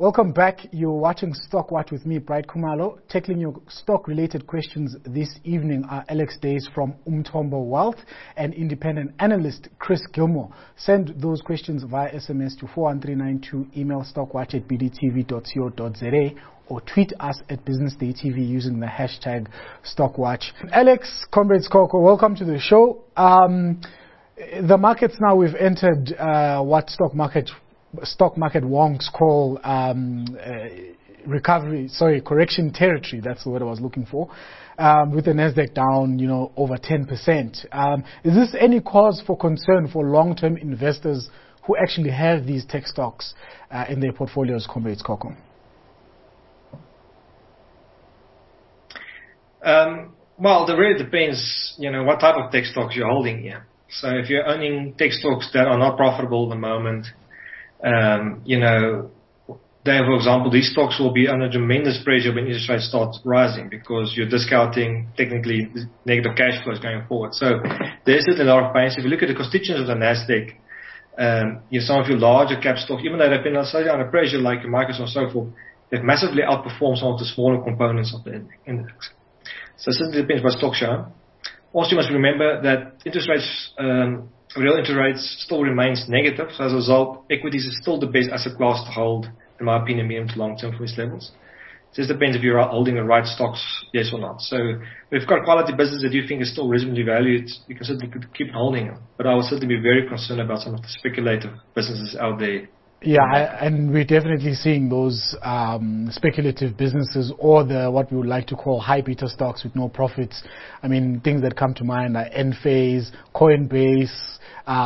Welcome back. You're watching Stock Watch with me, Bright Khumalo. Tackling your stock-related questions this evening are Alex Days from Umthombo Wealth and independent analyst Chris Gilmore. Send those questions via SMS to 41392, email stockwatch@bdtv.co.za, or tweet us at Business Day TV using the hashtag StockWatch. Alex, Comrades Coco, welcome to the show. The markets now, we've entered what stock market wonks call correction territory. That's the word I was looking for. With the Nasdaq down, over 10%. Is this any cause for concern for long-term investors who actually have these tech stocks in their portfolios, Comrades Coco? Well, it really depends, what type of tech stocks you're holding here. So if you're owning tech stocks that are not profitable at the moment, then, for example, these stocks will be under tremendous pressure when interest rates start rising because you're discounting technically negative cash flows going forward. So there's a lot of pain. So if you look at the constituents of the Nasdaq, some of your larger cap stocks, even though they've been slightly under pressure, like Microsoft and so forth, they've massively outperformed some of the smaller components of the index. So it simply depends by stock show. Also, you must remember that interest rates, real interest rates still remains negative. So as a result, equities is still the best asset class to hold, in my opinion, medium to long term for these levels. It just depends if you're holding the right stocks, yes or not. So if you've got quality business that you think is still reasonably valued, you can certainly keep holding them. But I would certainly be very concerned about some of the speculative businesses out there. Yeah, and we're definitely seeing those speculative businesses, or what we would like to call high beta stocks with no profits. I mean, things that come to mind are Enphase, Coinbase,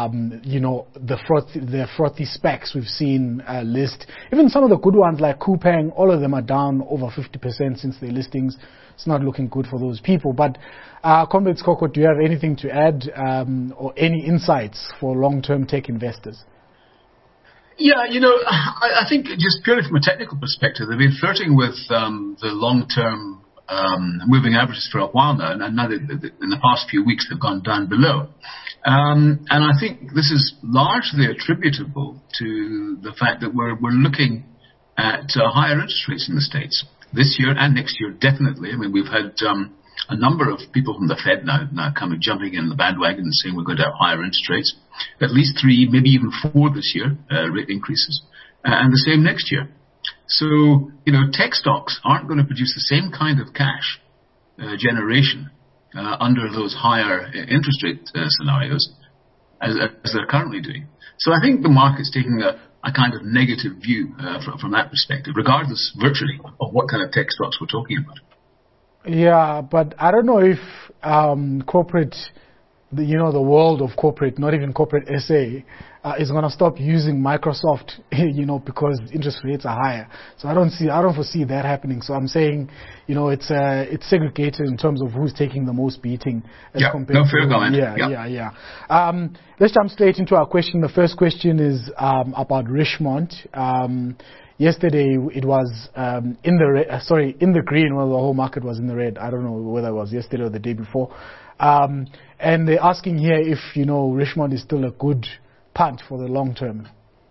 the frothy specs we've seen list. Even some of the good ones like Coupang, all of them are down over 50% since their listings. It's not looking good for those people. But Comrades Coco, do you have anything to add or any insights for long-term tech investors? Yeah, I think just purely from a technical perspective, they've been flirting with the long-term moving averages for a while now, and now in the past few weeks they've gone down below. And I think this is largely attributable to the fact that we're looking at higher interest rates in the States this year and next year, definitely. I mean, we've had a number of people from the Fed now jumping in the bandwagon and saying we're going to have higher interest rates, at least 3, maybe even 4 this year, rate increases, and the same next year. So, tech stocks aren't going to produce the same kind of cash generation under those higher interest rate scenarios as they're currently doing. So I think the market's taking a kind of negative view from that perspective, regardless virtually of what kind of tech stocks we're talking about. Yeah, but I don't know if corporate, the world of corporate, not even corporate SA, is going to stop using Microsoft, because interest rates are higher. So I don't foresee that happening. So I'm saying, it's segregated in terms of who's taking the most beating. Fair comment. Yeah. Let's jump straight into our question. The first question is about Richemont. Yesterday it was in the green, while the whole market was in the red. I don't know whether it was yesterday or the day before. And they're asking here if Richemont is still a good punt for the long term.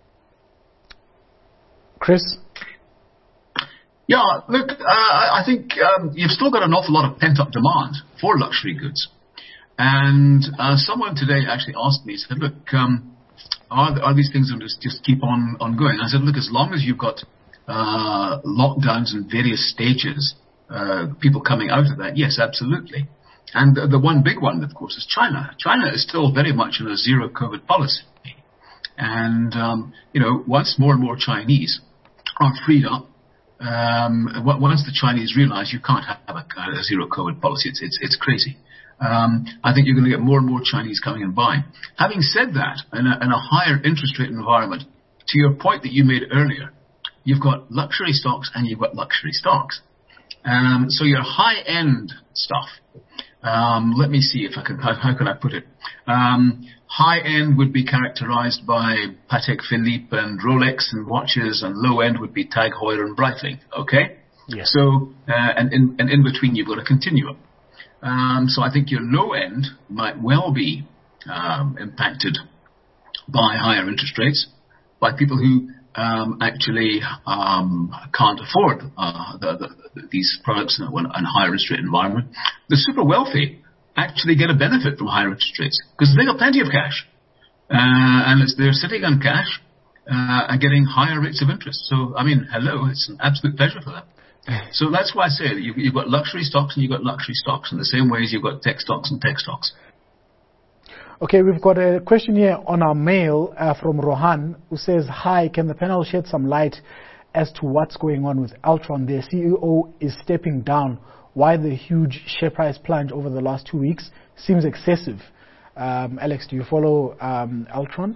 Chris? Yeah, look, I think you've still got an awful lot of pent-up demand for luxury goods. And someone today actually asked me, said, look, are these things that just keep on going? I said, look, as long as you've got lockdowns in various stages, people coming out of that, yes, absolutely. And the one big one, of course, is China. China is still very much in a zero COVID policy. And, once more and more Chinese are freed up, once the Chinese realize you can't have a zero COVID policy, it's crazy. I think you're going to get more and more Chinese coming and buying. Having said that, in a higher interest rate environment, to your point that you made earlier, you've got luxury stocks and you've got luxury stocks. So your high-end stuff, let me see if I can, how can I put it? High-end would be characterized by Patek Philippe and Rolex and watches, and low-end would be Tag Heuer and Breitling, okay? Yes. So, and in between you've got a continuum. So I think your low end might well be impacted by higher interest rates, by people who actually can't afford these products in a higher interest rate environment. The super wealthy actually get a benefit from higher interest rates because they got plenty of cash. And they're sitting on cash and getting higher rates of interest. So, I mean, hello, it's an absolute pleasure for them. So that's why I say that you've got luxury stocks and you've got luxury stocks in the same way as you've got tech stocks and tech stocks. Okay, we've got a question here on our mail from Rohan, who says, hi, can the panel shed some light as to what's going on with Altron? Their CEO is stepping down. Why the huge share price plunge over the last 2 weeks seems excessive. Alex, do you follow Altron?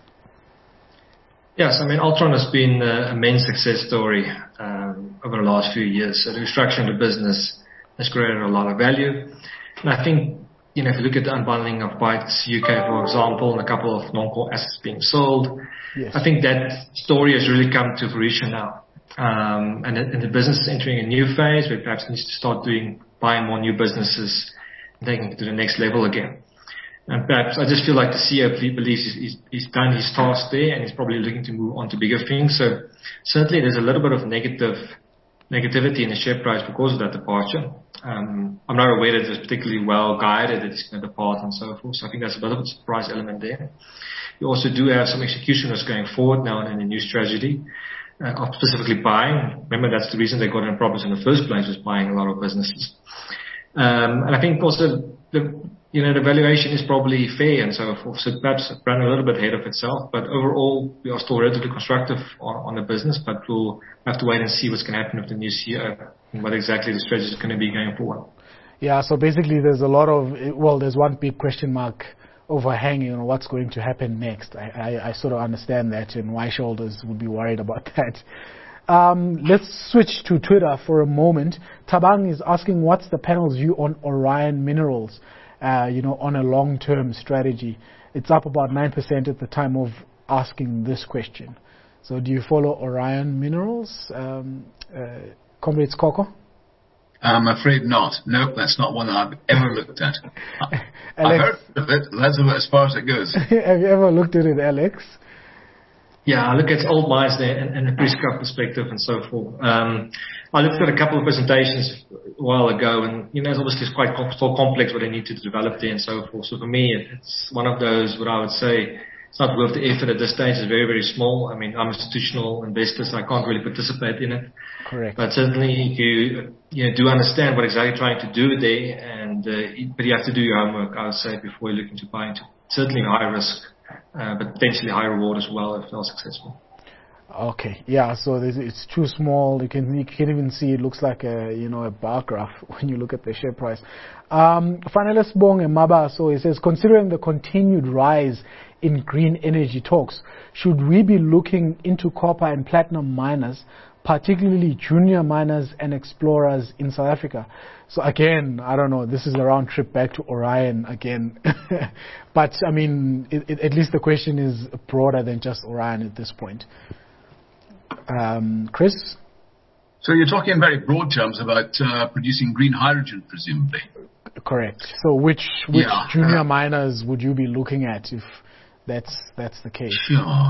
Yes, I mean, Altron has been a main success story over the last few years. So the restructuring of the business has created a lot of value. And I think, if you look at the unbundling of Bytes UK, for example, and a couple of non-core assets being sold, yes. I think that story has really come to fruition now. And the business is entering a new phase where perhaps it needs to start buying more new businesses and taking it to the next level again. And perhaps I just feel like the CEO believes he's done his task there and he's probably looking to move on to bigger things. So certainly there's a little bit of negativity in the share price because of that departure. I'm not aware that it's particularly well guided that he's going to depart and so forth. So I think that's a bit of a surprise element there. You also do have some execution that's going forward now in the new strategy of specifically buying. Remember, that's the reason they got in problems in the first place, was buying a lot of businesses. And I think also the valuation is probably fair and so forth. So perhaps ran a little bit ahead of itself, but overall we are still relatively constructive on the business, but we'll have to wait and see what's going to happen with the new CEO and what exactly the strategy is going to be going forward. Yeah, so basically there's there's one big question mark overhanging on what's going to happen next. I sort of understand that and why shareholders would be worried about that. Let's switch to Twitter for a moment. Tabang is asking, what's the panel's view on Orion Minerals, on a long-term strategy? It's up about 9% at the time of asking this question. So do you follow Orion Minerals, Comrades Coco? I'm afraid not. No, that's not one that I've ever looked at. I've heard of it. That's about as far as it goes. Have you ever looked at it, Alex? Yeah, I look at old mines there and a pre-scrap perspective and so forth. I looked at a couple of presentations a while ago, and it's obviously quite so complex what they need to develop there and so forth. So for me, it's one of those what I would say it's not worth the effort at this stage. It's very, very small. I mean, I'm an institutional investor, so I can't really participate in it. Correct. But certainly, if you do understand what exactly you're trying to do there, but you have to do your homework, I would say, before you're looking to buy into certainly high risk. But potentially high reward as well if they're successful. Okay, yeah. So it's too small. You can even see it looks like a bar graph when you look at the share price. Finalist Bong Maba, so he says, considering the continued rise in green energy talks, should we be looking into copper and platinum miners, particularly junior miners and explorers in South Africa? So again, I don't know, this is a round trip back to Orion again. But I mean, at least the question is broader than just Orion at this point. Chris? So you're talking in very broad terms about producing green hydrogen, presumably. Correct. So which junior miners would you be looking at if that's the case? Sure.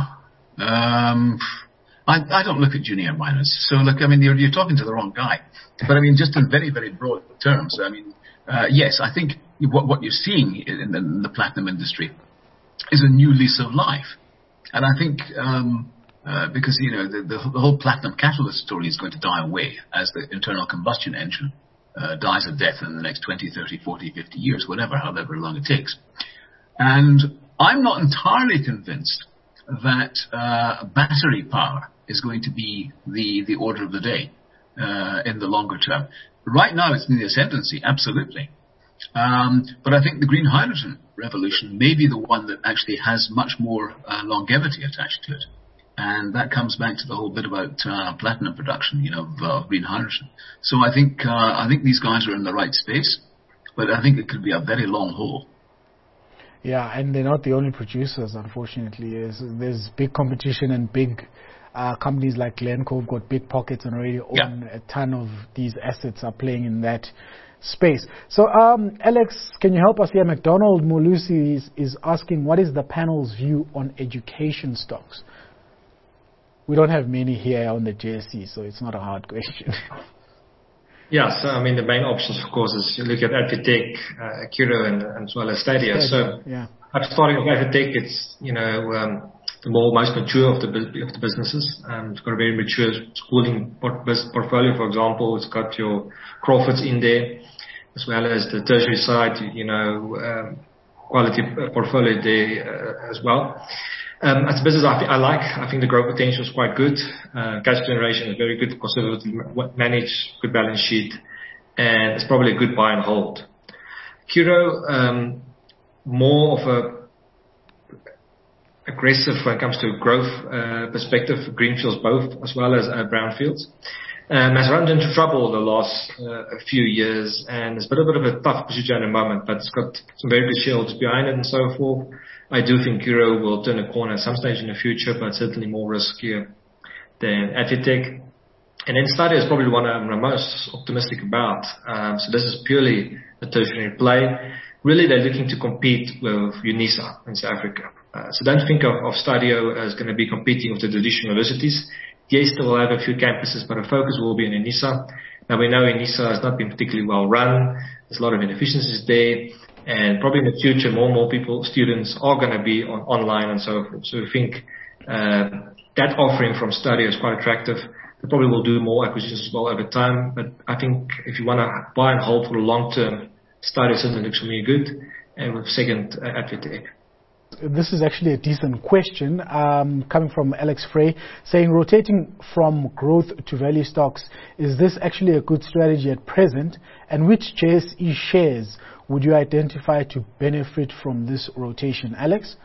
I don't look at junior miners. So look, I mean, you're talking to the wrong guy. But I mean, just in very, very broad terms, I mean, yes, I think what you're seeing in the platinum industry is a new lease of life. And I think because, the whole platinum catalyst story is going to die away as the internal combustion engine dies a death in the next 20, 30, 40, 50 years, however long it takes. And I'm not entirely convinced that battery power is going to be the order of the day in the longer term. Right now it's in the ascendancy, absolutely. But I think the green hydrogen revolution may be the one that actually has much more longevity attached to it. And that comes back to the whole bit about platinum production, of green hydrogen. So I think these guys are in the right space, but I think it could be a very long haul. Yeah, and they're not the only producers, unfortunately. There's big competition, and big companies like Glencore have got big pockets and already own a ton of these assets, are playing in that space. So, Alex, can you help us here? McDonald Molusi is asking, what is the panel's view on education stocks? we don't have many here on the JSE, so it's not a hard question. Yeah, so I mean the main options, of course, is you look at Advitec, Curro, and as well as Stadio. So, yeah. Starting with Advitec, it's the most mature of the businesses. It's got a very mature schooling portfolio. For example, it's got your Crawfords in there, as well as the tertiary side. Quality portfolio there as well. As a business, I think the growth potential is quite good. Cash generation is very good, conservatively managed, good balance sheet, and it's probably a good buy and hold. Curro, more of a aggressive when it comes to growth perspective, greenfields both, as well as brownfields. Has run into trouble the last few years, and it's been a bit of a tough procedure at the moment, but it's got some very good shareholders behind it and so forth. I do think Curro will turn a corner at some stage in the future, but certainly more riskier than Advitec. And then Stadio is probably the one I'm the most optimistic about. So this is purely a tertiary play. Really, they're looking to compete with UNISA in South Africa. So don't think of Stadio as going to be competing with the traditional universities. Yes, they will have a few campuses, but the focus will be on UNISA. Now we know UNISA has not been particularly well run. There's a lot of inefficiencies there. And probably in the future, more and more students are going to be online and so forth. So I think that offering from Stadio is quite attractive. They probably will do more acquisitions as well over time. But I think if you want to buy and hold for the long term, Stadio certainly looks really good. And with second, Advitec. This is actually a decent question coming from Alex Frey, saying rotating from growth to value stocks, is this actually a good strategy at present? And which JSE shares would you identify to benefit from this rotation? Alex?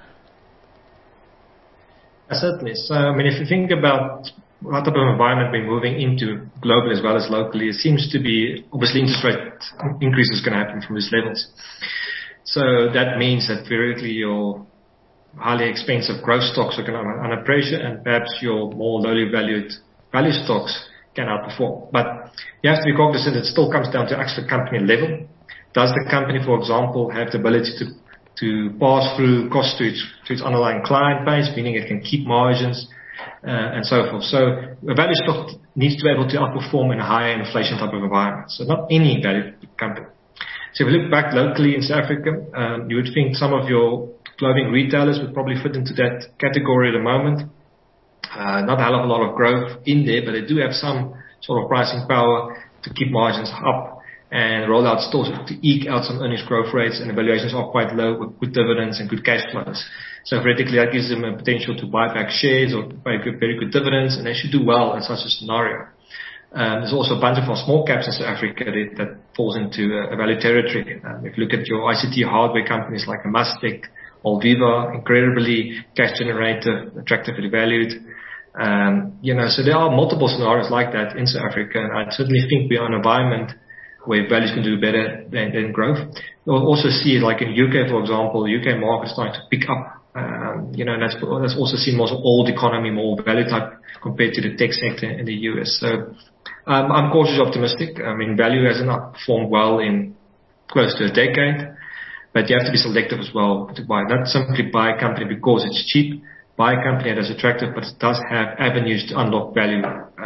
Certainly. So, I mean, if you think about what type of environment we're moving into globally as well as locally, it seems to be, obviously, interest rate increase is going to happen from these levels. So that means that theoretically your highly expensive growth stocks are going to be under pressure, and perhaps your more lowly valued value stocks can outperform. But you have to be cognizant it still comes down to actual company level. Does the company, for example, have the ability to pass through costs to its underlying client base, meaning it can keep margins and so forth. So a value stock needs to be able to outperform in a higher inflation type of environment. So not any value company. So if you look back locally in South Africa, you would think some of your clothing retailers would probably fit into that category at the moment. Not a hell of a lot of growth in there, but they do have some sort of pricing power to keep margins up and roll out stores to eke out some earnings growth rates, and the valuations are quite low with good dividends and good cash flows. So theoretically, that gives them a potential to buy back shares or pay very good dividends, and they should do well in such a scenario. There's also a bunch of small caps in South Africa that falls into a value territory. If you look at your ICT hardware companies like Mustec, Alviva, incredibly cash generative, attractively valued. So there are multiple scenarios like that in South Africa, and I certainly think we are in an environment where values can do better than growth. You'll also see, like in UK, for example, the UK market is starting to pick up. And that's also seen more old economy, more value type compared to the tech sector in the US. So I'm cautiously optimistic. I mean, value has not performed well in close to a decade, but you have to be selective as well to buy. Not simply buy a company because it's cheap. Buy a company that is attractive, but it does have avenues to unlock value,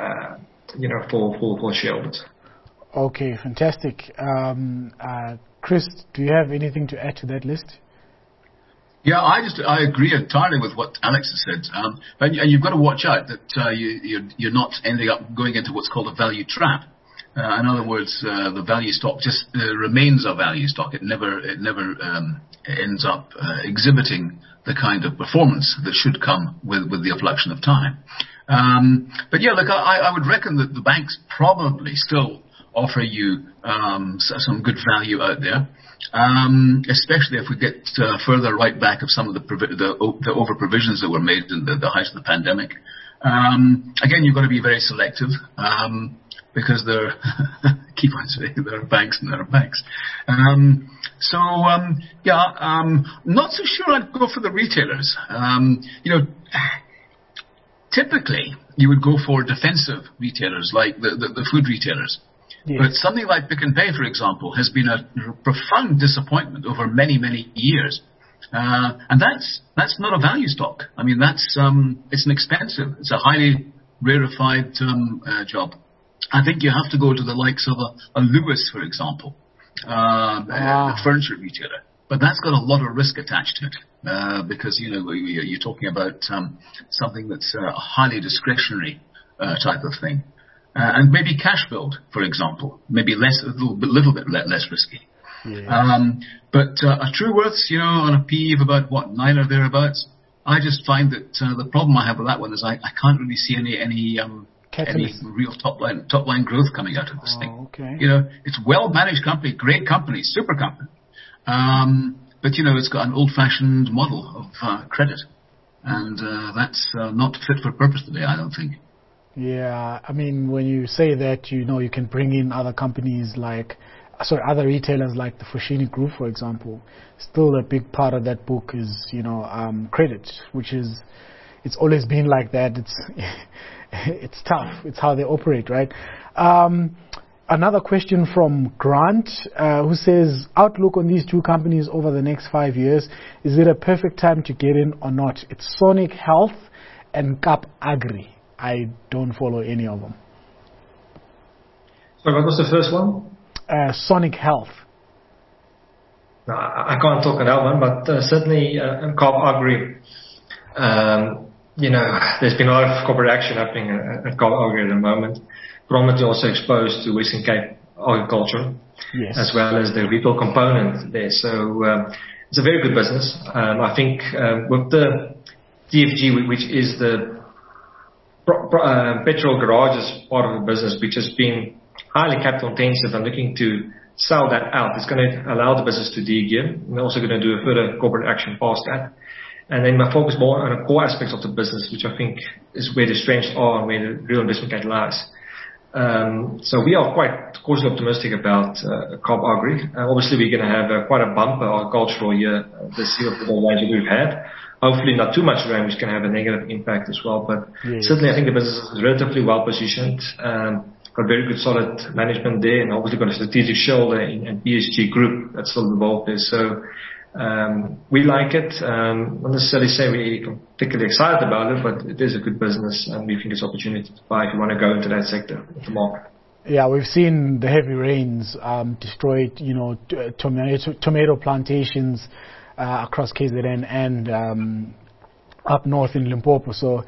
for shareholders. Okay, fantastic. Chris, do you have anything to add to that list? Yeah, I agree entirely with what Alex has said. And you've got to watch out that you're not ending up going into what's called a value trap. In other words, the value stock just remains a value stock. It never ends up exhibiting the kind of performance that should come with the affluction of time. But yeah, look, I would reckon that the banks probably still offer you some good value out there, especially if we get further right back of some of the over provisions that were made in the height of the pandemic. Again, you've got to be very selective because there keep on saying there are banks and there are banks. Not so sure I'd go for the retailers. Typically you would go for defensive retailers like the food retailers. Yes. But something like Pick n Pay, for example, has been a profound disappointment over many, many years. And that's not a value stock. I mean, it's an expensive, it's a highly rarefied job. I think you have to go to the likes of a Lewis, for example, a furniture retailer. But that's got a lot of risk attached to it, because, you're talking about something that's a highly discretionary type of thing. And maybe Cash Build, for example, maybe a little bit less risky. Yeah. But a Truworths, on a PE of about 9 or thereabouts, I just find that the problem I have with that one is I can't really see any real top line growth coming out of this thing. Okay. It's well managed company, great company, super company. But it's got an old-fashioned model of credit, and that's not fit for purpose today, I don't think. Yeah, I mean, when you say that, you can bring in other companies other retailers like the Foschini Group, for example. Still a big part of that book is, credit, which is, it's always been like that. It's tough. It's how they operate, right? Another question from Grant, who says, outlook on these two companies over the next 5 years. Is it a perfect time to get in or not? It's Sonic Health and Cap Agri. I don't follow any of them. So what was the first one? Sonic Health. No, I can't talk on that one, but certainly Cap Agri. There's been a lot of corporate action happening at Cap Agri at the moment. Predominantly also exposed to Western Cape agriculture, yes, as well as the retail component there. So it's a very good business. I think with the TFG, which is the petrol garages part of the business, which has been highly capital intensive and looking to sell that out, it's going to allow the business to de-gear. We're also going to do a further corporate action past that. And then my focus more on the core aspects of the business, which I think is where the strengths are and where the real investment case lies. So we are quite cautiously optimistic about Cap Agri. Obviously, we're going to have quite a bumper agricultural year this year for the range that we've had. Hopefully not too much rain, which can have a negative impact as well. But certainly I think the business is relatively well positioned. Got very good solid management there, and obviously got a strategic shareholder in PSG Group that's still involved there. So we like it. Not necessarily say we're particularly excited about it, but it is a good business, and we think it's an opportunity to buy if you want to go into that sector of the market. Yeah, we've seen the heavy rains destroy, tomato plantations across KZN and up north in Limpopo. So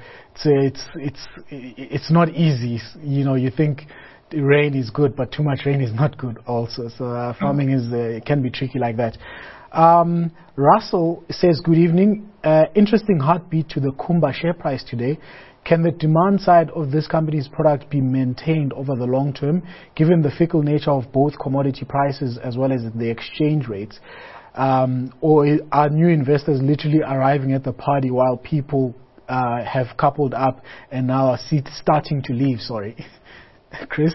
it's not easy. You think the rain is good, but too much rain is not good also. So farming it can be tricky like that. Russell says, good evening. Interesting heartbeat to the Kumba share price today. Can the demand side of this company's product be maintained over the long term, given the fickle nature of both commodity prices as well as the exchange rates? Or are new investors literally arriving at the party while people have coupled up and now are starting to leave? Sorry. Chris?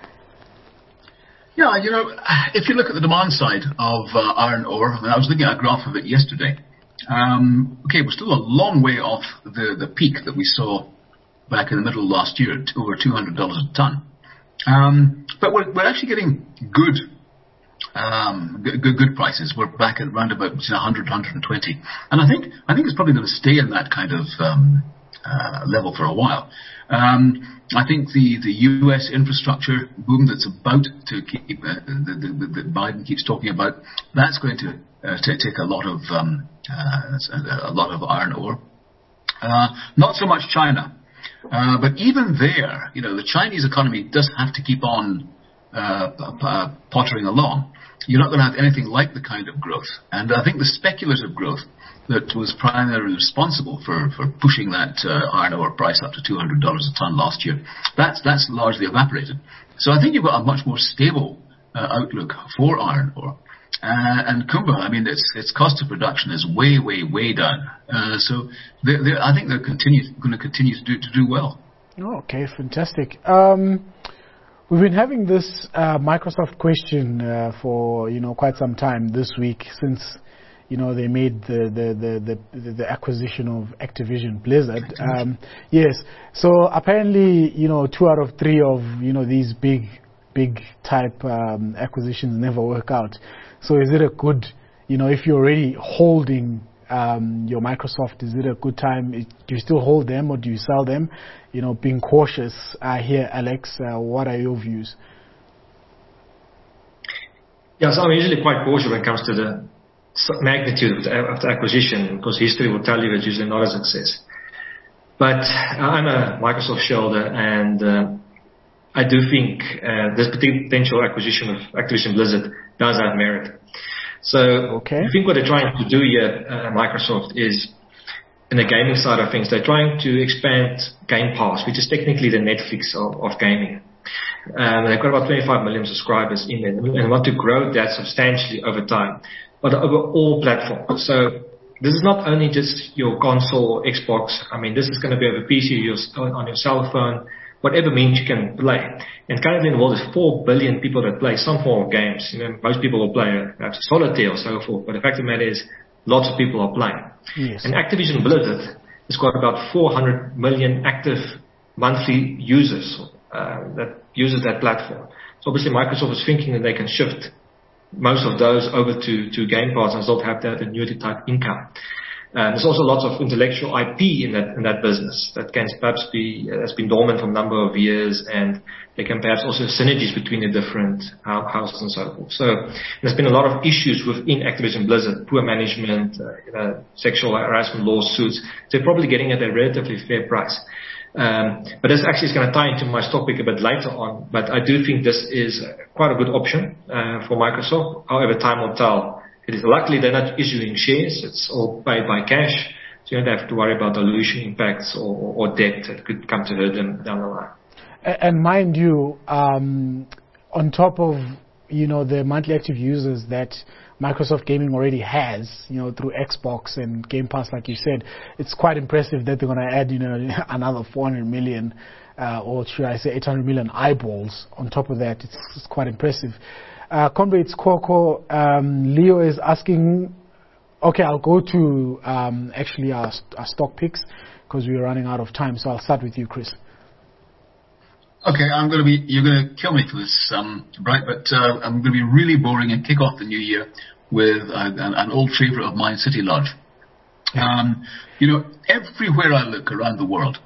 Yeah, if you look at the demand side of iron ore, I was looking at a graph of it yesterday. We're still a long way off the peak that we saw back in the middle of last year, over $200 a ton. But we're actually getting good prices. We're back at around about between 100 and 120, and I think it's probably going to stay in that kind of level for a while. I think the U.S. infrastructure boom that's about to keep that Biden keeps talking about, that's going to take a lot of iron ore. Not so much China, but even there, the Chinese economy does have to keep on pottering along. You're not going to have anything like the kind of growth. And I think the speculative growth that was primarily responsible for pushing that iron ore price up to $200 a ton last year, that's largely evaporated. So I think you've got a much more stable outlook for iron ore. And Kumba, I mean, its cost of production is way, way, way down. So I think they're going to continue to do well. Oh, okay, fantastic. We've been having this Microsoft question for quite some time this week, since they made the acquisition of Activision Blizzard. Yes, so apparently 2 out of 3 of these big type acquisitions never work out. So is it a good if you're already holding your Microsoft, is it a good time? Do you still hold them or do you sell them? Being cautious here, Alex, what are your views? Yeah, so I'm usually quite cautious when it comes to the magnitude of the acquisition, because history will tell you it's usually not a success. But I'm a Microsoft shareholder, and I do think this potential acquisition of Activision Blizzard does have merit. So I think what they're trying to do here, Microsoft, is in the gaming side of things, they're trying to expand Game Pass, which is technically the Netflix of gaming. They've got about 25 million subscribers in there and want to grow that substantially over time, but over all platforms. So this is not only just your console or Xbox. I mean, this is going to be over PC, on your cell phone, whatever means you can play. And currently in the world, there's 4 billion people that play some form of games. Most people will play perhaps solitaire or so forth, but the fact of the matter is lots of people are playing. Yes. And Activision Blizzard has got about 400 million active monthly users that uses that platform. So obviously Microsoft is thinking that they can shift most of those over to Game Pass and still have that annuity type income. There's also lots of intellectual IP in that business that can perhaps has been dormant for a number of years, and there can perhaps also synergies between the different houses and so forth. So there's been a lot of issues within Activision Blizzard, poor management, sexual harassment lawsuits. They're probably getting at a relatively fair price. But this actually is going to tie into my topic a bit later on. But I do think this is quite a good option for Microsoft. However, time will tell. It is luckily they're not issuing shares. It's all paid by cash. So you don't have to worry about dilution impacts or debt that could come to hurt them down the line. And mind you, on top of the monthly active users that Microsoft Gaming already has, through Xbox and Game Pass, like you said, it's quite impressive that they're going to add, another 400 million, or should I say 800 million eyeballs on top of that. It's quite impressive. Comrades Coco, Leo is asking, okay, I'll go to actually our stock picks because we're running out of time. So I'll start with you, Chris. Okay, you're going to kill me for this, Bright, but I'm going to be really boring and kick off the new year with an old favorite of mine, City Lodge. Everywhere I look around the world,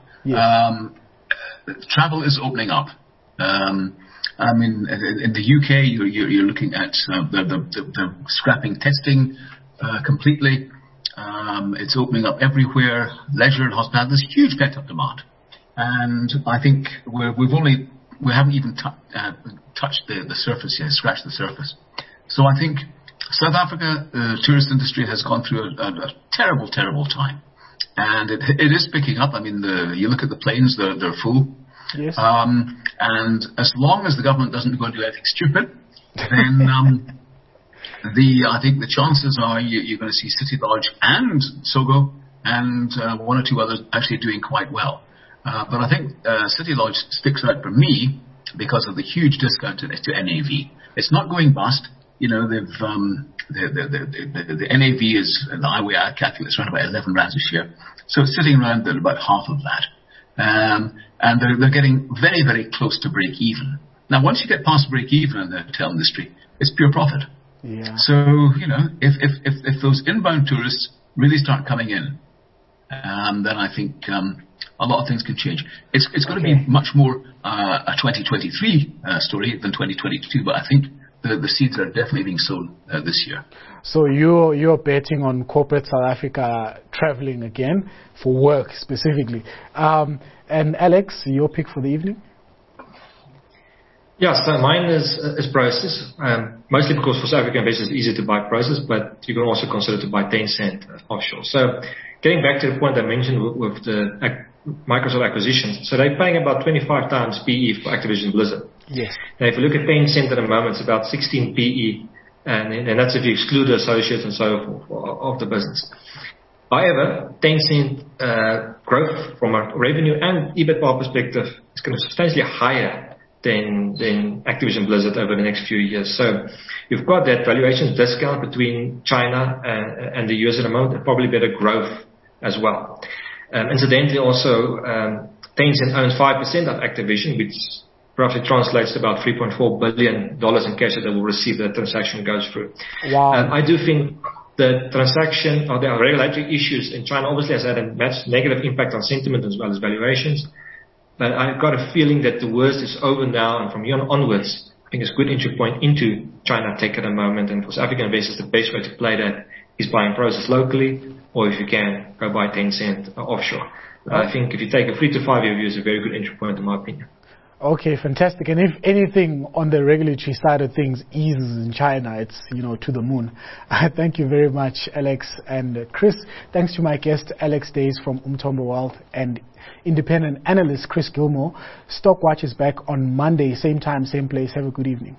travel is opening up. I mean, in the UK, you're looking at the scrapping testing completely. It's opening up everywhere. Leisure and hospitality, there's huge pent-up demand. And I think we haven't even touched the surface yet, scratched the surface. So I think South Africa, the tourist industry has gone through a terrible, terrible time. And it is picking up. I mean, you look at the planes, they're full. Yes. And as long as the government doesn't go and do anything stupid, then I think the chances are you're going to see City Lodge and Sogo and one or two others actually doing quite well. But I think City Lodge sticks out for me because of the huge discount to NAV. It's not going bust. The NAV is, the way I calculate, it's around about 11 rands a share. So it's sitting around at about half of that. And they're getting very, very close to break even. Now, once you get past break even in the hotel industry, it's pure profit. Yeah. So, if those inbound tourists really start coming in, then I think a lot of things can change. It's going to be much more a 2023 story than 2022, but I think the seeds are definitely being sown this year. So you're betting on corporate South Africa traveling again for work specifically. And Alex, your pick for the evening? Yeah, so mine is Prosus, mostly because for South African investors it's easy to buy Prosus, but you can also consider to buy Tencent offshore. So getting back to the point I mentioned with the Microsoft acquisition, so they're paying about 25 times PE for Activision Blizzard. Yes. Now if you look at Tencent at the moment, it's about 16 PE, and that's if you exclude the associates and so forth of the business. However, Tencent growth from a revenue and EBITDA perspective is going to be substantially higher than Activision Blizzard over the next few years. So you've got that valuation discount between China and the US at the moment, and probably better growth as well. Incidentally, also, Tencent owns 5% of Activision, which roughly translates to about $3.4 billion in cash that they will receive if the transaction goes through. Wow. I do think the transaction or the regulatory issues in China obviously has had a negative impact on sentiment as well as valuations. But I've got a feeling that the worst is over now, and from here onwards, I think it's a good entry point into China tech at the moment. And for South African investors, the best way to play that is buying Prosus locally, or if you can, go buy Tencent offshore. I think if you take a 3 to 5 year view, it's a very good entry point in my opinion. Okay, fantastic. And if anything on the regulatory side of things eases in China, it's, to the moon. Thank you very much, Alex and Chris. Thanks to my guest, Alex Days from Umthombo Wealth, and independent analyst Chris Gilmore. Stockwatch is back on Monday, same time, same place. Have a good evening.